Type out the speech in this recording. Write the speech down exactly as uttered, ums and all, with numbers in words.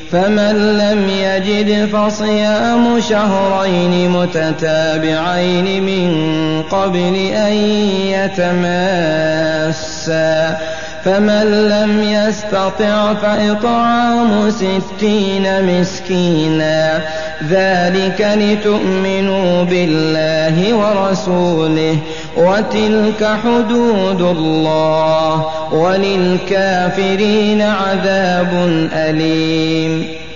فمن لم يجد فصيام شهرين متتابعين من قبل أن يتماسا، فمن لم يستطع فإطعام ستين مسكينا، ذلك لتؤمنوا بالله ورسوله، وتلك حدود الله، وللكافرين عذاب أليم.